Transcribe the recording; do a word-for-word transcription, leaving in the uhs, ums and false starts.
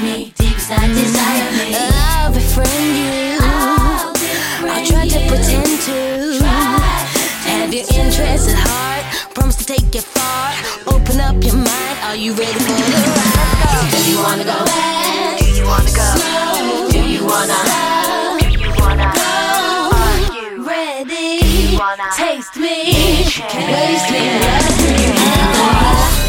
me, deep inside desire me. I'll befriend you. I'll, befriend I'll try to you. pretend to Try have your interest at heart. Promise to take you far. Open up your mind. Are you ready for the ride? Do you wanna go fast? Do you wanna go? Slow? Do you wanna? Slow? Do you wanna? Go? Are you Ready? wanna? Taste me. Can't Waste me. waste me. Love me.